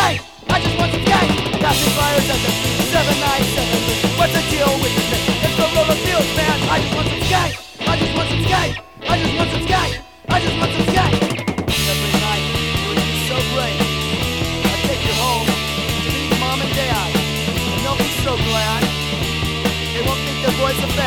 skank. I just want some skank. Passing fires at the 797. What's the deal with this thing? It's the roller fields, man. I just want some skank. I just want some skank. I just want some skank. I just want some skank. Every night, it would be so great. I'd take you home to meet mom and dad, and they'll be so glad. They won't think their boy's a